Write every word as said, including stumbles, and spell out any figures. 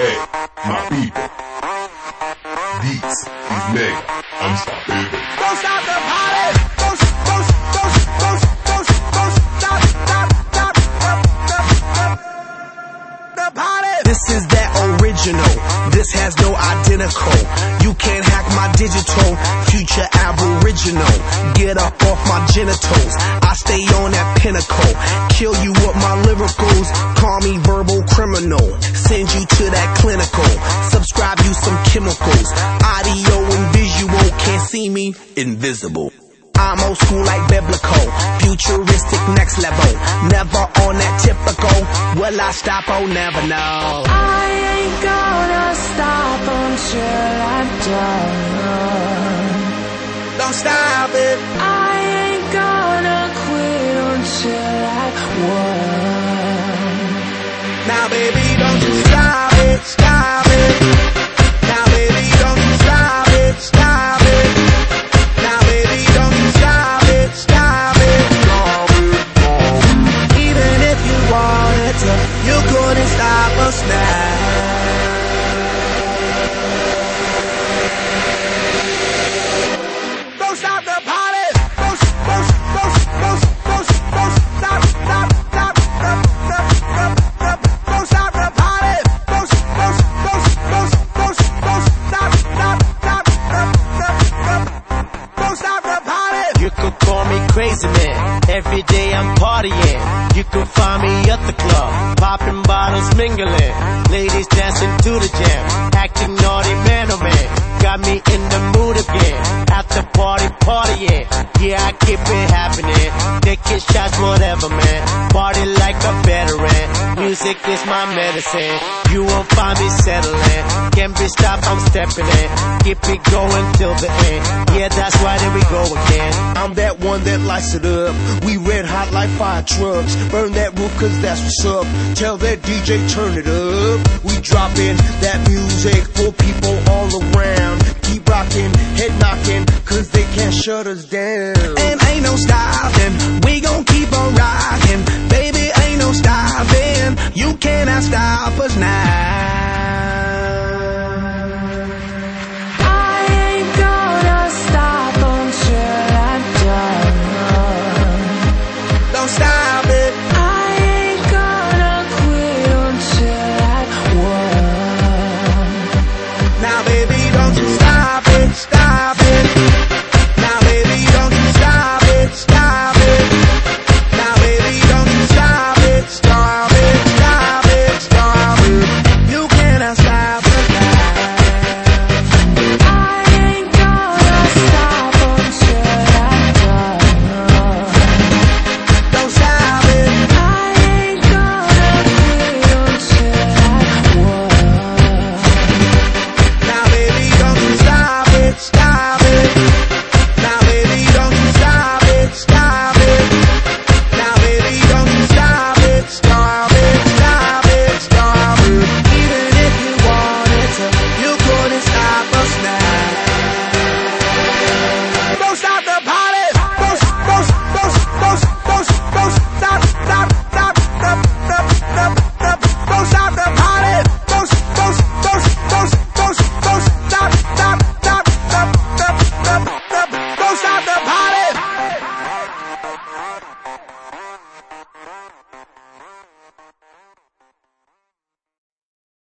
Hey, my people, this is Mega Unstoppable. Don't stop the party. Don't, don't, don't, don't, don't, don't stop, stop, stop, stop, stop, the party. This is that original. This has no identical. You can't hack my digital. Future aboriginal. Get up off my genitals. I stay on that pinnacle. Kill you with my lyricals. Call me verbal criminal. Send you to that clinical. Subscribe you some chemicals. Audio and visual. Can't see me, invisible. I'm old school like biblical. Futuristic next level. Never on that typical. Will I stop? Oh, never know. I ain't gonna stop until I'm done. Don't stop it. I ain't gonna quit until I won. Now baby, don't you stop it, stop it. Now baby, don't you stop it, stop it. Now baby, don't you stop it, stop it. Even if you wanted to, you couldn't stop us now. Don't stop the party. Don't, don't, don't, don't, don't, don't stop, stop, stop, stop, stop, stop, stop. Don't stop the party. Don't, don't, don't, don't, don't, don't stop, stop, stop, stop, stop, stop. Don't stop the party. You could call me crazy man. Every day I'm partying. You could find me at the club, popping bottles, mingling. Ladies dancing to the jam, acting naughty, man oh man. Got me in the mood again. After party, partying. Yeah, I keep it happening. Taking shots, whatever, man. Party like a veteran. Music is my medicine. You won't find me settling. Can't be stopped, I'm stepping in. Keep it going till the end. Yeah, that's why there we go again. I'm that one that lights it up. We red hot like fire trucks. Burn that roof cause that's what's up. Tell that D J turn it up. We dropping that music for people all around. Keep rocking, head knocking, cause they can't shut us down. And ain't no stopping, we gon' keep on rocking. Baby, ain't no stopping, you cannot stop us now.